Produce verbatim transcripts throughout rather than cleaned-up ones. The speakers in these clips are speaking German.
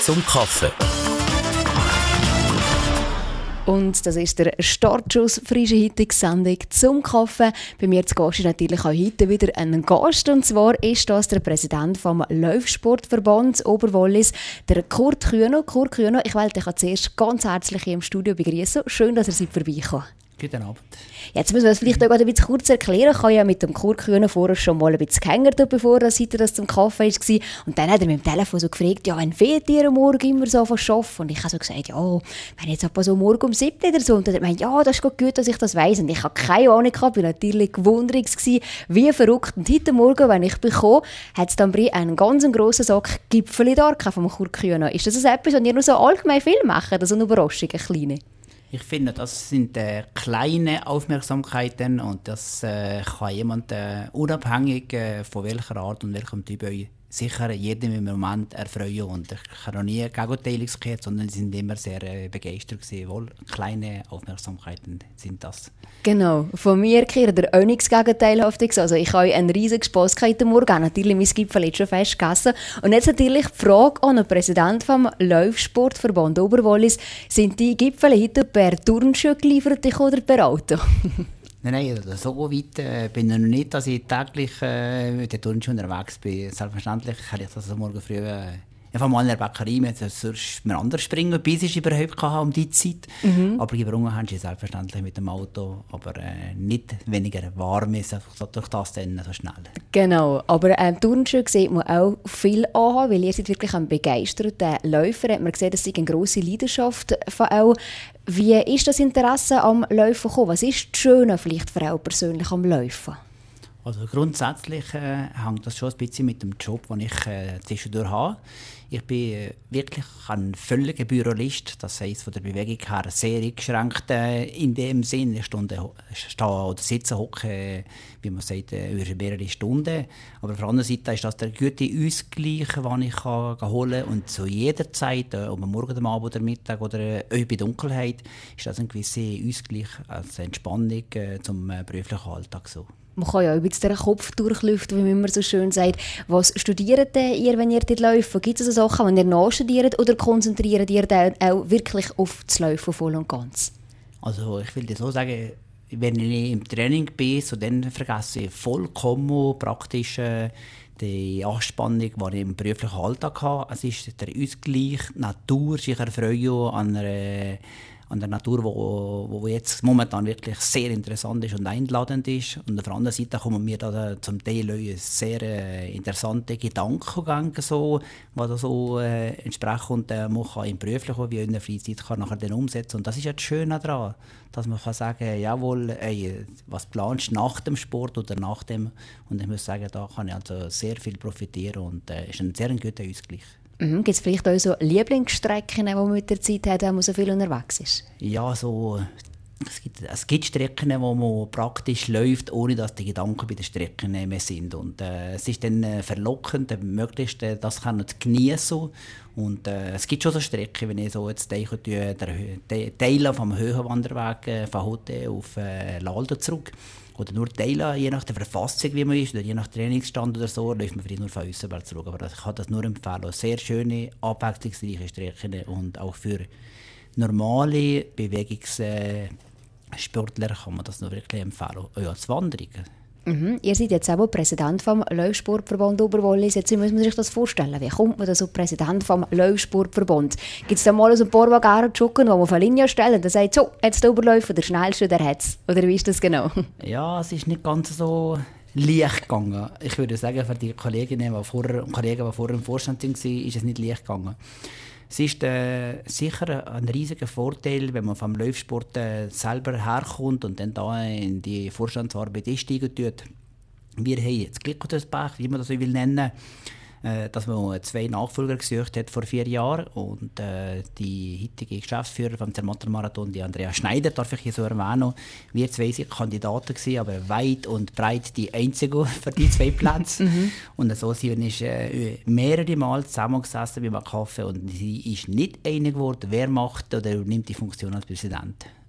zum Kaffee. Und das ist der Startschuss frische Hittig-Sendung zum Kaffee. Bei mir zu Gast ist natürlich auch heute wieder ein Gast. Und zwar ist das der Präsident vom Laufsportverband Oberwollis, der Kurt Kühno. Kurt Kühno, ich wollte dich zuerst ganz herzlich hier im Studio begrüßen. Schön, dass ihr seid vorbeigekommen. Guten Abend. Jetzt müssen wir das vielleicht auch ein bisschen kurz erklären. Ich habe ja mit dem Kurt Kühno vorher schon mal ein bisschen gehängert, bevor er das zum Kaffee war. Und dann hat er mir am Telefon so gefragt, ja, wann fährt ihr am Morgen immer so von Arbeiten? Und ich habe so gesagt, ja, wenn jetzt etwa so morgen um sieben oder so. Und dann hat er gemeint, ja, das ist gut, dass ich das weiss. Und ich habe keine Ahnung gehabt, ich war natürlich gewundert, wie verrückt. Und heute Morgen, wenn ich bekomme, hat es dann einen ganz grossen Sack Gipfeli da vom Kurt Kühno. Ist das etwas, was ihr nur so allgemein viel macht? Also eine Überraschung, eine kleine? Ich finde, das sind äh, kleine Aufmerksamkeiten und das äh, kann jemand äh, unabhängig äh, von welcher Art und welchem Typ euch sicher jedem im Moment erfreuen. Und ich habe noch nie Gegenteiliges gehört, sondern sie sind immer sehr äh, begeistert gewesen. Wohl, kleine Aufmerksamkeiten sind das. Genau. Von mir kehrt er auch nichts Gegenteilhaftiges. Also ich habe einen riesigen Spass heute Morgen. Natürlich mein Gipfel jetzt schon fest gegessen. Und jetzt natürlich die Frage an den Präsidenten vom Laufsportverband Oberwollis. Sind die Gipfel heute per Turnschuh geliefert oder per Auto? Nein, nein, so weit äh, bin ich noch nicht, dass ich täglich äh, mit der Turnschuhe unterwegs bin. Selbstverständlich habe ich das morgen früh äh, einfach mal in der Bäckerei mit sonst mir anders springen, bis ich überhaupt hatte um die Zeit. Mhm. Aber gebrungen haben sie selbstverständlich mit dem Auto, aber äh, nicht weniger warm ist durch das dann so schnell. Genau, aber ähm, Turnschuhe sieht man auch viel an, weil ihr seid wirklich ein begeisterter Läufer. Hat man gesehen, das ist eine grosse Leidenschaft von auch. Wie ist das Interesse am Laufen gekommen? Was ist das Schöne vielleicht für auch persönlich am Laufen? Also grundsätzlich äh, hängt das schon ein bisschen mit dem Job, den ich äh, zwischendurch habe. Ich bin äh, wirklich ein völliger Bürolist, das heisst von der Bewegung her sehr eingeschränkt äh, in dem Sinn. Ich stehe oder sitze, hocke, wie man sagt, äh, über mehrere Stunden. Aber auf der anderen Seite ist das der gute Ausgleich, den ich kann holen kann. Und zu jeder Zeit, äh, ob am Morgen, am Abend oder Mittag oder äh, bei Dunkelheit, ist das ein gewisser Ausgleich als Entspannung äh, zum äh, beruflichen Alltag so. Man kann ja auch ein bisschen den Kopf durchlüften, wie man immer so schön sagt. Was studiert ihr, wenn ihr dort läuft? Gibt es also Sachen, die ihr nachstudiert oder konzentriert ihr auch wirklich auf das Laufen voll und ganz? Also ich will dir so sagen, wenn ich im Training bin, so dann vergesse ich vollkommen praktisch äh, die Anspannung, die ich im beruflichen Alltag habe. Es ist der Ausgleich, die Natur, sich erfreuen an einer an der Natur, wo, wo jetzt momentan wirklich sehr interessant ist und einladend ist. Und auf der anderen Seite kommen mir da zum Teil sehr äh, interessante Gedankengänge, so, die da so äh, entsprechen und äh, man kann im beruflichen wie in der Freizeit kann nachher dann umsetzen. Und das ist ja das Schöne daran, dass man kann sagen, jawohl, ey, was planst du nach dem Sport oder nach dem? Und ich muss sagen, da kann ich also sehr viel profitieren und es äh, ist ein sehr guter Ausgleich. Mhm. Gibt es vielleicht auch so Lieblingsstrecken, die man mit der Zeit hat, wenn man so viel unterwegs ist? Ja, so, es, gibt, es gibt Strecken, wo man praktisch läuft, ohne dass die Gedanken bei den Strecken mehr sind. Und, äh, es ist dann äh, verlockend, äh, möglichst äh, das zu genießen. Und äh, es gibt schon so Strecken, wenn ich so jetzt denke, der Teil vom Höhenwanderweg äh, von Hotel auf äh, Lalda zurück. Oder nur Teile, je nach der Verfassung, wie man ist, oder je nach Trainingsstand oder so, läuft man vielleicht nur von Aussenberg zurück. Aber ich kann das nur empfehlen. Sehr schöne, abwechslungsreiche Strecken und auch für normale Bewegungssportler kann man das noch wirklich empfehlen. Ja, das Wanderung. Mhm. Ihr seid jetzt auch Präsident vom Laufsportverband Oberwollis. Jetzt muss man sich das vorstellen. Wie kommt man da so Präsident vom Laufsportverband? Gibt es da mal so ein paar, die gerne joggen, die man auf eine Linie stellen und dann sagt, so, jetzt der Oberläufer, der Schnellste, der hat es. Oder wie ist das genau? Ja, es ist nicht ganz so leicht gegangen. Ich würde sagen, für die Kolleginnen die vorher, und Kollegen, die vorher im Vorstand waren, ist es nicht leicht gegangen. Es ist äh, sicher ein riesiger Vorteil, wenn man vom Laufsport äh, selber herkommt und dann da in die Vorstandsarbeit einsteigen tut. Wir haben jetzt Glück oder das Pech, wie man das so will nennen, äh, dass man zwei Nachfolger gesucht hat vor vier Jahren und äh, die heutige Geschäftsführer vom Zermatt-Marathon, die Andrea Schneider, darf ich hier so erwähnen. Wir zwei waren Kandidaten gewesen, aber weit und breit die einzigen für die zwei Plätze. Mhm. Und so sind wir äh, mehrere Mal zusammengesessen beim Kaffee und sie ist nicht einig geworden, wer macht oder nimmt die Funktion als Präsident.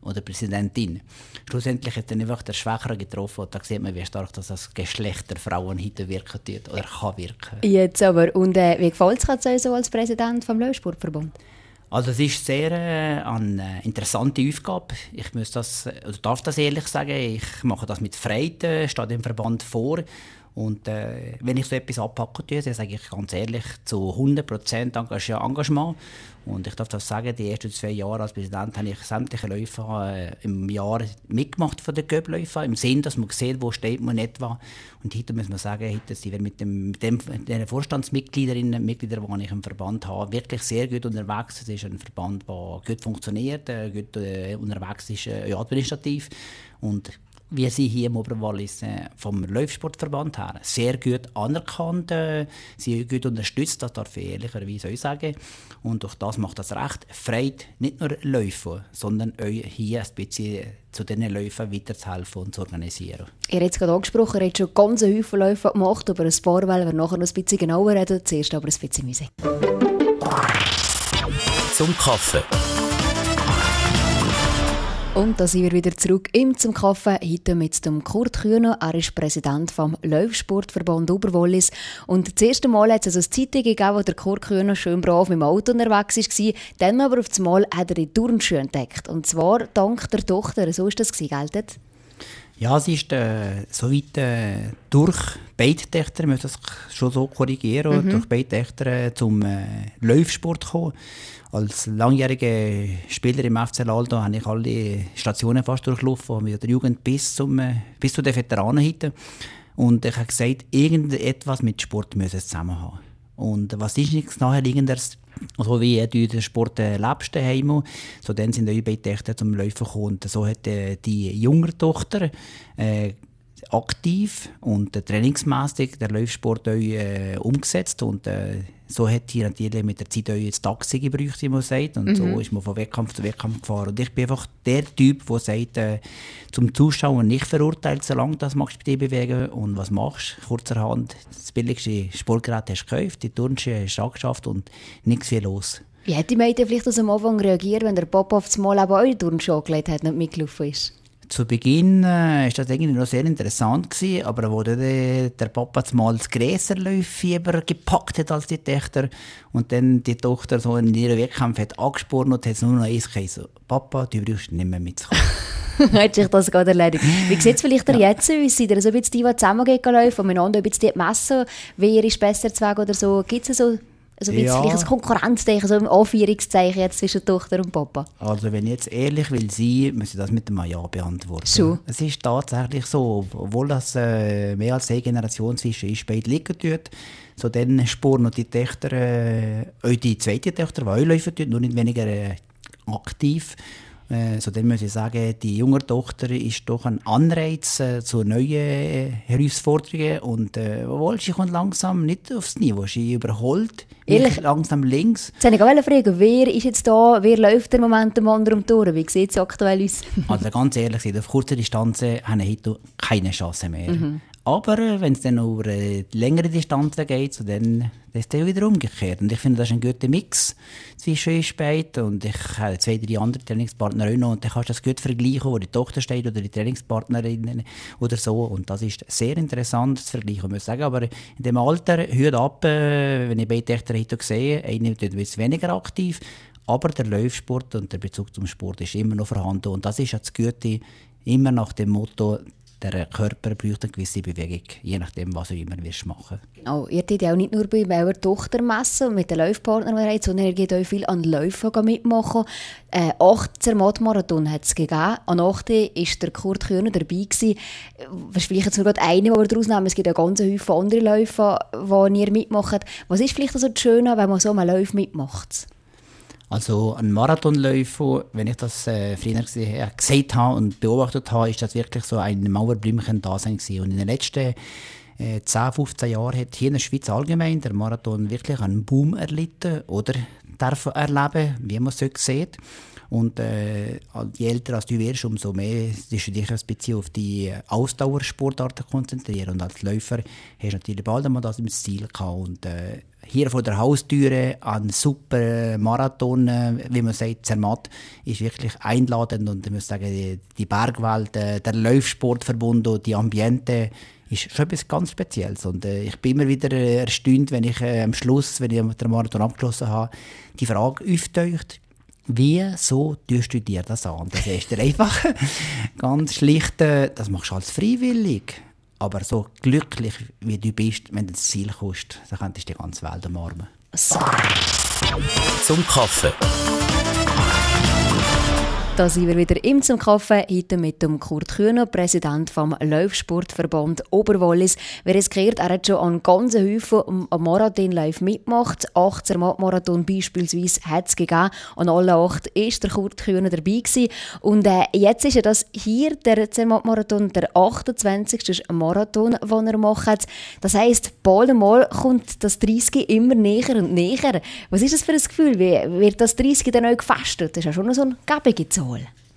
oder Präsidentin. Schlussendlich hat dann einfach der Schwächere getroffen und da sieht man, wie stark das als Geschlecht der Frauen heute wirken tut oder kann wirken. Jetzt aber, und äh, wie gefällt es euch so als Präsident vom Läufsportverband? Also es ist sehr äh, eine interessante Aufgabe. Ich muss das, oder darf das ehrlich sagen, ich mache das mit Freude, stehe dem Verband vor. Und äh, wenn ich so etwas anpacken tue, dann sage ich ganz ehrlich, zu hundert Prozent Engagement. Und ich darf das sagen, die ersten zwei Jahre als Präsident habe ich sämtliche Läufe äh, im Jahr mitgemacht von den Göbläufen, im Sinn, dass man sieht, wo steht man etwa. Und heute muss man sagen, heute sind wir mit, dem, mit dem, den Vorstandsmitgliederinnen und Mitgliedern, die ich im Verband habe, wirklich sehr gut unterwegs. Es ist ein Verband, der gut funktioniert, äh, gut äh, unterwegs ist, äh, administrativ. Und wie sie hier im Oberwallis äh, vom Läufsportverband her sehr gut anerkannt, äh, sie gut unterstützt, das darf ich ehrlicherweise auch sagen. Und durch das macht das recht Freude, nicht nur Läufen, sondern euch hier ein bisschen zu diesen Läufen weiterzuhelfen und zu organisieren. Ihr habt es gerade angesprochen, ihr habt schon ganz viele Haufen Läufe gemacht, aber ein paar wollen wir nachher noch ein bisschen genauer reden. Zuerst aber ein bisschen Musik. Zum Kaffee. Und da sind wir wieder zurück im «Zum Kaffee», heute mit dem Kurt Kühner. Er ist Präsident vom Läufsportverband Oberwallis. Und das erste Mal hat es also eine Zeitung gegeben, wo der Kurt Kühner schön brav mit dem Auto unterwegs war. Dann aber auf einmal hat er die Turnschuhe entdeckt. Und zwar dank der Tochter. So war das, gell? Ja, sie ist äh, soweit äh, durch beide Töchter, ich muss das schon so korrigieren, mhm. durch beide Töchter äh, zum äh, Läufsport gekommen. Als langjähriger Spieler im F C Laldo habe ich alle Stationen fast durchlaufen, von der Jugend bis, zum, äh, bis zu den Veteranen heute. Und ich habe gesagt, irgendetwas mit Sport müssen zusammen haben. Und was ist nichts naheliegendes, so wie du den Sport äh, lebst daheim, so dann sind die beiden Töchter zum Laufen gekommen. Und so hat äh, die jüngere Tochter äh, aktiv und äh, trainingsmässig den Laufsport auch, äh, umgesetzt. Und äh, so hat sie natürlich mit der Zeit auch das Taxi gebraucht, wie man sagt. Und mhm. so ist man von Wettkampf zu Wettkampf gefahren. Und ich bin einfach der Typ, der sagt, äh, zum Zuschauer nicht verurteilt, solange das machst du bei dir bewegen. Und was machst du? Kurzerhand, das billigste Sportgerät hast du gekauft, die Turnschuhe hast du angeschafft und nichts viel los. Wie hätte die Mädchen vielleicht aus am Anfang reagiert, wenn der Papa auf das Mal eben eure Turnschuhe angelegt hat und nicht mitgelaufen ist? Zu Beginn war äh, das irgendwie noch sehr interessant gewesen, aber wo der, der Papa mal das Gräserläuffieber gepackt hat als die Töchter und dann die Tochter so in ihren Wettkampf hat angespornt und hat es nur noch eins gesagt, Papa, du brauchst nicht mehr mitzukommen. Hat sich das gerade erledigt. Wie sieht es vielleicht ja. jetzt aus? Seid ihr so ein bisschen die, die zusammengehen laufen und miteinander ein bisschen messen, wer ist besser zu Weg oder so? Gibt es so also ja. vielleicht ein Konkurrenzzeichen, so ein Anführungszeichen jetzt zwischen Tochter und Papa? Also wenn ich jetzt ehrlich will sein, muss ich das mit einem Ja beantworten. So. Es ist tatsächlich so, obwohl das äh, mehr als eine Generation zwischen ist, beide liegen tut, so dann spüren noch die Töchter, äh, auch die zweite Tochter, die auch laufen tut, nur nicht weniger äh, aktiv. Äh, so dann muss ich sagen, die junge Tochter ist doch ein Anreiz äh, zu neuen äh, Herausforderungen und äh, obwohl sie kommt langsam nicht aufs Niveau, sie überholt Ehrlich? langsam links. Jetzt wollte ich fragen, wer ist jetzt da, wer läuft im Moment dem anderen um die Ohren? Wie sieht es aktuell aus? Also ganz ehrlich, auf kurzer Distanz haben wir heute keine Chance mehr. Mhm. Aber wenn es dann über äh, längere Distanzen geht, so dann ist es wieder umgekehrt. Und ich finde, das ist ein guter Mix zwischen uns beiden. Und ich habe zwei, drei andere Trainingspartner auch noch. Und dann kannst du das gut vergleichen, wo die Tochter steht oder die Trainingspartnerin oder so. Und das ist sehr interessant zu vergleichen, muss ich sagen. Aber in dem Alter, hört ab, äh, wenn ich beide Töchter heute sehe, eine wird ein bisschen weniger aktiv. Aber der Laufsport und der Bezug zum Sport ist immer noch vorhanden. Und das ist ja das Gute, immer nach dem Motto, der Körper braucht eine gewisse Bewegung, je nachdem, was du immer machen willst. Oh, ihr tut ja auch nicht nur bei eurer Tochter messen und mit den Laufpartnern, sondern ihr geht auch viel an Läufen mitmachen. Äh, acht Zermatt-Marathon hat es gegeben. An acht war der Kurt Kühner dabei gewesen. Das ist vielleicht jetzt nur gerade eine, die wir daraus nehmen. Es gibt ja ganz viele andere Läufe, die ihr mitmacht. Was ist vielleicht so das Schöne, wenn man so einen Lauf mitmacht? Also ein Marathonläufer, wenn ich das äh, früher gesehen, gesagt habe und beobachtet habe, ist das wirklich so ein Mauerblümchen-Dasein gewesen. Und in den letzten äh, zehn, fünfzehn Jahren hat hier in der Schweiz allgemein der Marathon wirklich einen Boom erlitten oder darf erleben, wie man es so sieht. Und äh, je älter als du wirst, umso mehr dich ein bisschen auf die Ausdauersportarten konzentrieren. Und als Läufer hast du natürlich bald einmal das im Ziel gehabt. Und äh, hier vor der Haustüre ein super Marathon, wie man sagt, Zermatt, ist wirklich einladend. Und ich muss sagen, die Bergwelt, der Laufsportverbund und die Ambiente ist schon etwas ganz Spezielles. Und äh, ich bin immer wieder äh, erstaunt, wenn ich äh, am Schluss, wenn ich den Marathon abgeschlossen habe, die Frage auftaucht, wie so tust du dir das an? Das ist dir einfach ganz schlicht, äh, das machst du als freiwillig. Aber so glücklich wie du bist, wenn du das Ziel kommst, dann könntest du die ganze Welt umarmen. So. Zum Kaffee. Da sind wir wieder im «Zum Kaffee», heute mit dem Kurt Kühner, Präsident vom Laufsportverband Oberwallis. Wer es gehört, er hat schon an ganz Häufen am Marathon live mitgemacht. acht Zermatt-Marathon beispielsweise hat es gegeben. An allen acht war der Kurt Kühner dabei gewesen. Und äh, jetzt ist ja das hier, der Zermatt-Marathon, der achtundzwanzigste Marathon, den er macht. Das heisst, bald einmal kommt das dreißig immer näher und näher. Was ist das für ein Gefühl? Wie wird das dreißig dann auch gefestet? Das ist ja schon so eine gäbige Zahl.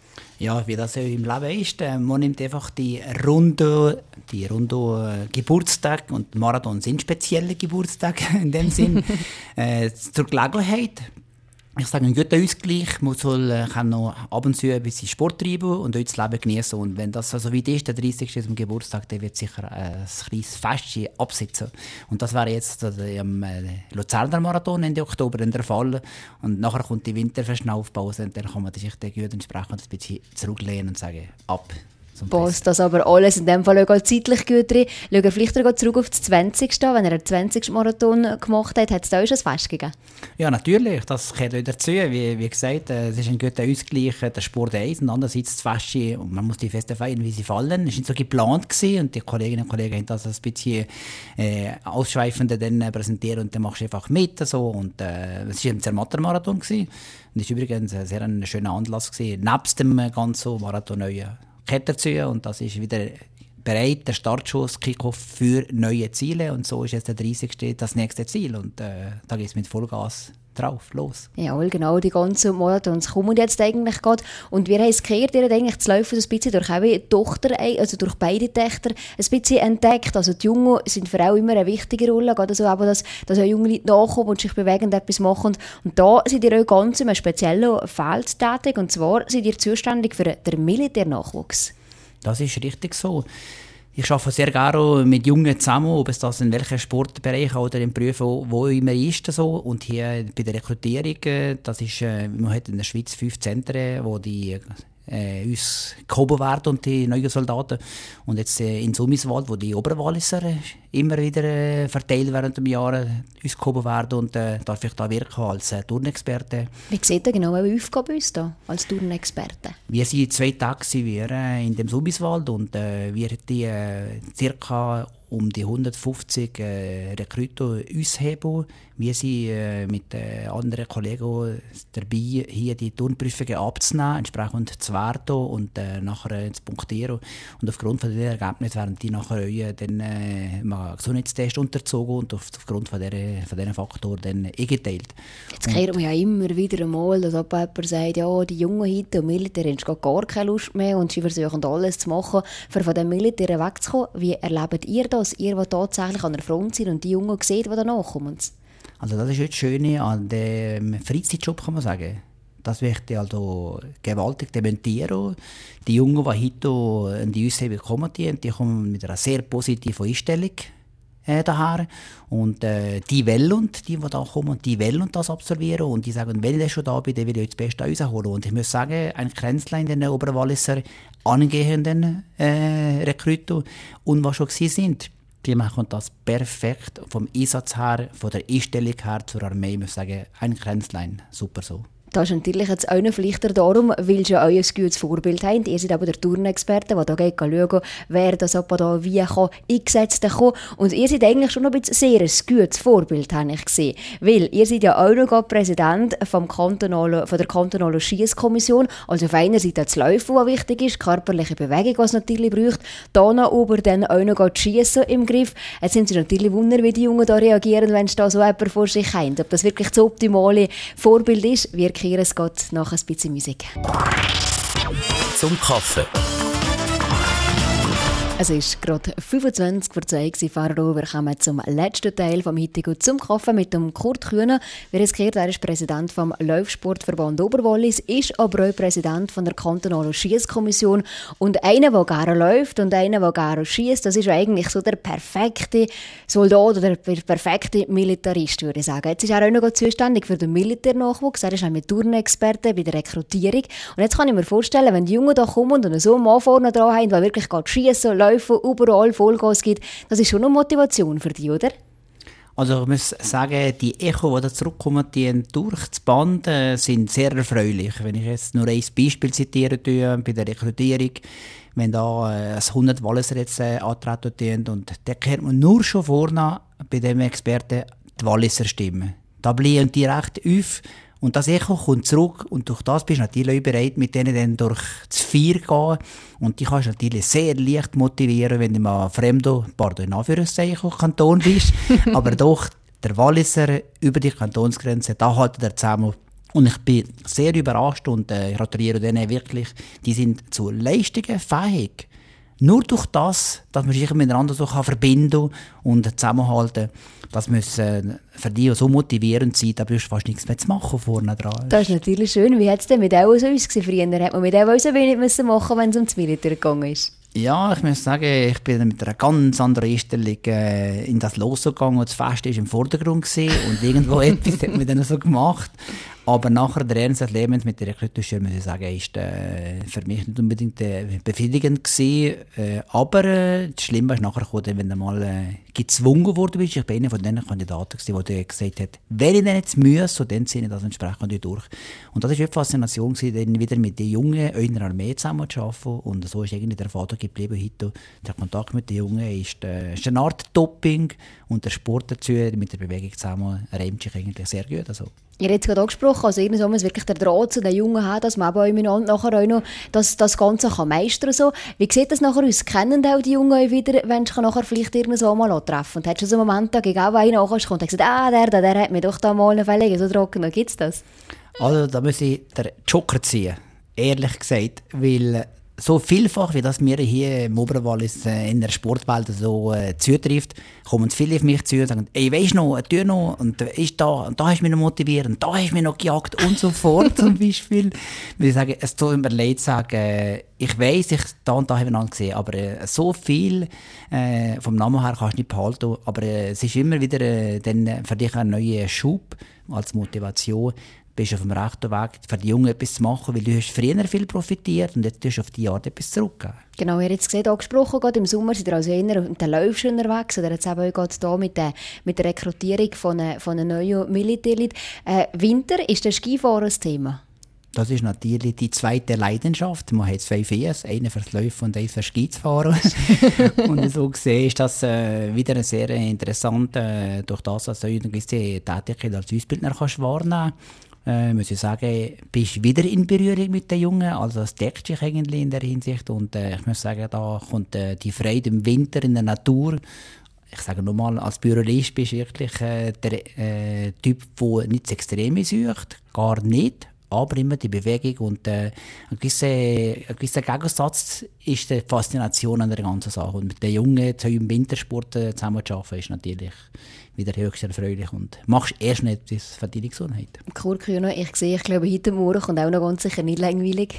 Ja, wie das ja im Leben ist, äh, man nimmt einfach die Runde, die Runde äh, Geburtstage, und Marathon sind spezielle Geburtstage in dem Sinn, äh, zur Gelegenheit. Ich sage, ein guter Ausgleich, man soll, äh, kann noch ab und zu ein bisschen Sport treiben und das Leben genießen. Und wenn das so weit ist, der dreißigste am Geburtstag, dann wird sicher äh, ein kleines Festchen absitzen. Und das wäre jetzt äh, am äh, Luzerner Marathon Ende Oktober in der Fall. Und nachher kommt die Winterverschnaufpause und dann kann man sich dann gut entsprechend ein bisschen zurücklehnen und sagen, ab. Passt das aber alles in dem Fall auch zeitlich gut drin. Schauen wir vielleicht zurück auf das zwanzigste Wenn er den zwanzigsten Marathon gemacht hat, hat es da auch schon ein Fest gegeben? Ja, natürlich. Das gehört auch dazu. Wie, wie gesagt, es ist ein guter Ausgleich, der Sport eins und andererseits das Fest. Und man muss die Feste feiern, wie sie fallen. Es war nicht so geplant gewesen, und die Kolleginnen und Kollegen haben das ein bisschen äh, ausschweifender dann präsentiert und dann machst du einfach mit. So. Und äh, es war ein Zermatt-Marathon gewesen. Und es war übrigens ein sehr ein schöner Anlass gewesen, nebst dem ganzen Marathon neuen dazu, und das ist wieder bereit, der Startschuss, Kickoff für neue Ziele, und so ist jetzt der dreißigste das nächste Ziel, und äh, da geht es mit Vollgas drauf, los. Ja, genau, die ganzen Marathons kommen jetzt eigentlich gerade, und wir haben es gehört, ihr habt eigentlich das Laufen so ein bisschen durch eure Tochter, also durch beide Töchter, ein bisschen entdeckt. Also die Jungen sind für auch immer eine wichtige Rolle, gerade so, aber dass, dass auch junge Leute nachkommen und sich bewegen und etwas machen. Und da seid ihr auch ganz in einem speziellen Feld tätig, und zwar seid ihr zuständig für den Militärnachwuchs. Das ist richtig so. Ich arbeite sehr gerne mit Jungen zusammen, ob es das in welchem Sportbereich oder im Beruf wo immer ist. So. Und hier bei der Rekrutierung, das ist, man hat in der Schweiz fünf Zentren, wo die äh, uns gehoben werden, und die neuen Soldaten. Und jetzt äh, in Summiswald, wo die Oberwalliser immer wieder äh, verteilt während dem Jahr uns gehoben werden, und äh, darf ich da wirken als äh, Turnexperte. Wie sieht denn genau eure Aufgabe aus da, als Turnexperte? Wir sind zwei Tage wir, äh, in dem Summiswald, und äh, wir die äh, circa um die hundertfünfzig äh, Rekruten ausheben. Wir sind äh, mit äh, anderen Kollegen dabei, hier die Turnprüfungen abzunehmen, entsprechend zu werten und äh, nachher äh, zu punktieren. Und aufgrund von diesen Ergebnissen werden die nachher äh, dann, äh, mal Gesundheitstest unterzogen und auf, aufgrund von, der, von diesen Faktoren dann eingeteilt. Jetzt hört man ja immer wieder einmal, dass jemand sagt, ja, die Jungen heute im Militär haben gar keine Lust mehr und sie versuchen alles zu machen, um von dem Militär wegzukommen. Wie erlebt ihr das? Ihr, die tatsächlich an der Front sind und die Jungen seht, die danach kommen? Also das ist das Schöne an dem Freizeitjob, kann man sagen. Das möchte ich also gewaltig dementieren. Die Jungen, die heute in die Aushebung kommen, die, die kommen mit einer sehr positiven Einstellung äh, daher. Und äh, die wollen, die, die da kommen, die wollen das absolvieren. Und die sagen, wenn ich schon da bin, dann will ich das Beste rausholen. Und ich muss sagen, ein Grenzlein in den Oberwalliser angehenden äh, Rekruten und was schon gewesen sind, die machen das perfekt vom Einsatz her, von der Einstellung her zur Armee. Ich muss sagen, ein Grenzlein, super so. Das ist natürlich jetzt auch noch vielleicht darum, weil sie ja auch ein gutes Vorbild haben. Ihr seid aber der Turnexperte, der hier schauen, wer das da wie kann, eingesetzt kann. Und ihr seid eigentlich schon noch ein sehr ein gutes Vorbild, habe ich gesehen. Weil ihr seid ja auch noch Präsident vom kantonalen, von der kantonalen Schiesskommission. Also auf einer Seite das Laufen, was wichtig ist, körperliche Bewegung, was es natürlich braucht. Dann aber dann auch noch das Schiessen im Griff. Jetzt sind sie natürlich wundern, wie die Jungen da reagieren, wenn sie da so jemanden vor sich haben. Ob das wirklich das optimale Vorbild ist, wir es geht nach ein bisschen Musik. Zum Kaffee. Es ist gerade fünfundzwanzig vor zwei gewesen, Fahrer. Wir kommen zum letzten Teil vom heutigen «Zum Kaffee» mit dem Kurt Kühne. Wie es gehört, er ist Präsident vom Laufsportverband Oberwallis, ist aber auch Präsident von der kantonalen Schiesskommission. Und einer, der gerne läuft und einer, der gerne schiesst, das ist eigentlich so der perfekte Soldat oder der perfekte Militarist, würde ich sagen. Jetzt ist er auch noch zuständig für den Militärnachwuchs. Er ist auch mit Turnexperte bei der Rekrutierung. Und jetzt kann ich mir vorstellen, wenn die Jungen da kommen und so einen Mann vorne dran haben, der wirklich schiessen, laufen, überall Vollgas gibt, das ist schon eine Motivation für dich, oder? Also ich muss sagen, die Echo, die da zurückkommen, die durch das Band äh, sind sehr erfreulich. Wenn ich jetzt nur ein Beispiel zitieren tue, bei der Rekrutierung, wenn da äh, hundert Walliser jetzt äh, antreten tun, und da hört man nur schon vorne bei dem Experten die Walliser Stimmen. Da bleiben die recht auf. Und das Echo kommt zurück und durch das bist du natürlich bereit, mit denen dann durch das Vier gehen. Und die kannst du natürlich sehr leicht motivieren, wenn du mal fremdo, pardon, in Anführungszeichen, Kanton bist. Aber doch, der Walliser über die Kantonsgrenze, da halten wir zusammen. Und ich bin sehr überrascht und äh, gratuliere denen wirklich, die sind zu Leistungen fähig. Nur durch das, dass man sich miteinander so verbinden und zusammenhalten kann, das muss äh, für dich so motivierend sein, da brauchst du fast nichts mehr zu machen vorne dran. Das ist natürlich schön. Wie hat es denn mit auch so ausgesehen? Früher hat man mit auch so wenig müssen machen, wenn es ums Militär gegangen ist. Ja, ich muss sagen, ich bin mit einer ganz anderen Einstellung äh, in das losgegangen und das Fest war im Vordergrund gewesen, und irgendwo etwas hat man dann so gemacht. Aber nachher der Ernst des Lebens mit der Rekrutierung, muss ich sagen, ist äh, für mich nicht unbedingt äh, befriedigend gewesen. Äh, aber äh, das Schlimme ist nachher gekommen, wenn du mal äh, gezwungen worden bist. Ich bin einer von den Kandidaten gewesen, der gesagt hat, wenn ich denn jetzt muss, so dann ziehe ich das entsprechend durch. Und das war eine Faszination gewesen, dann wieder mit den Jungen in der Armee zusammen zu arbeiten. Und so ist eigentlich der Vater geblieben heute. Der Kontakt mit den Jungen ist, äh, ist eine Art Doping, und der Sport dazu mit der Bewegung zusammen reimt sich eigentlich sehr gut. Also, ihr habt jetzt gerade angesprochen, also irgendwann muss wirklich der Draht zu den Jungen haben, dass man auch miteinander nachher auch noch das, das Ganze kann meistern kann. Wie sieht das nachher aus? Kennen auch die Jungen auch wieder, wenn du nachher vielleicht irgendwann mal treffen? Und hast du so einen Moment, da ging auch einer nachher und hat gesagt, ah, der, der, der hat mir doch da mal eine Verlegung, so trocken, gibt es das? Also da muss ich den Joker ziehen, ehrlich gesagt, weil so vielfach, wie das mir hier im Oberwallis äh, in der Sportwelt so äh, zutrifft, kommen viele auf mich zu und sagen, ey, weisst du noch, tu noch, und äh, ist da, und da hast du mich noch motiviert, und da hast du mich noch gejagt, und so fort, zum Beispiel. Ich sage, es tut mir leid zu sagen, äh, ich weiss, ich da und da habe ich gesehen, aber äh, so viel äh, vom Namen her kannst du nicht behalten, aber äh, es ist immer wieder äh, dann für dich ein neuer Schub als Motivation. Bist auf dem rechten Weg, für die Jungen etwas zu machen, weil du hast früher viel profitiert und jetzt tust du auf die Art etwas zurückgeben. Genau, ihr habt jetzt gesehen, angesprochen, gerade im Sommer seid ihr also eher mit den Läufern unterwegs, oder jetzt eben auch hier mit der, mit der Rekrutierung von einem, von einem neuen Militärleuten. Äh, Winter, ist der Skifahren ein Thema? Das ist natürlich die zweite Leidenschaft. Man hat zwei Fies, einen fürs Laufen und einen fürs Skifahren. Und so gesehen ist das äh, wieder sehr interessant, äh, durch das, dass du eine gewisse Tätigkeit als Ausbildner kannst wahrnehmen Äh, muss ich sagen, bist wieder in Berührung mit den Jungen, also es deckt sich eigentlich in der Hinsicht, und äh, ich muss sagen, da kommt äh, die Freude im Winter in der Natur. Ich sage nochmal, als Büroist bist du wirklich äh, der äh, Typ, der nichts Extremes sucht, gar nicht, aber immer die Bewegung, und äh, ein, gewisser, ein gewisser Gegensatz ist die Faszination an der ganzen Sache, und mit den Jungen im Wintersport äh, zusammen zu arbeiten, ist natürlich wieder höchst erfreulich und machst erst nicht etwas für deine Gesundheit. Kurt Kühne, ich sehe, ich glaube, heute Morgen kommt auch noch ganz sicher nicht langweilig.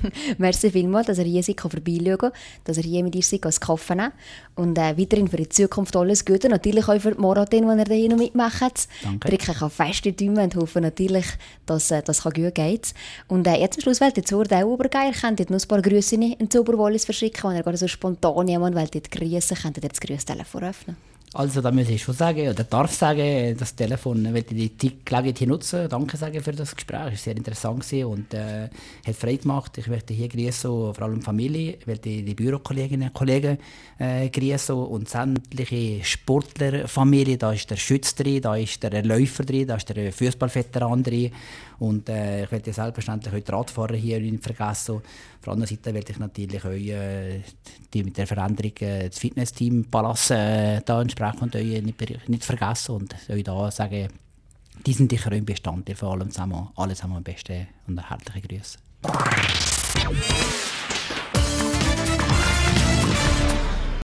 Merci vielmals, dass ihr hier seid, vorbeischauen kann, dass ihr hier mit uns seid, einen Kaffee nehmen, und äh, weiterhin für die Zukunft alles Gute, natürlich auch für die Marathon, die ihr hier noch mitmacht. Danke. Drücke ich auf feste Däume und hoffe natürlich, dass äh, das gut geht. Und äh, jetzt am Schluss wollt ihr das Wort auch übergeben. Ihr könnt noch ein paar Grüße ins Oberwallis verschicken, wenn ihr gerade so spontan jemanden wollt grüßen, könnt ihr das Grüßtelefon öffnen. Also da muss ich schon sagen, oder darf sagen, das Telefon, weil ich die Gelegenheit hier nutzen, danke sagen für das Gespräch, es war sehr interessant und äh, hat Freude gemacht. Ich möchte hier grüßen, vor allem Familie, ich möchte die Bürokolleginnen und Kollegen äh, grüßen und sämtliche Sportlerfamilie, da ist der Schütz drin, da ist der Läufer drin, da ist der Fußballveteran drin, und äh, ich werde selbstverständlich heute Radfahrer hier nicht vergessen. Auf der anderen Seite werde ich natürlich auch äh, die mit der Veränderung äh, das Fitnessteam Palace äh, da entsprechend äh, nicht, nicht vergessen, und euch da sagen, die sind sicher ein Bestandteil von allem zusammen. Alle zusammen am besten und herzliche Grüße.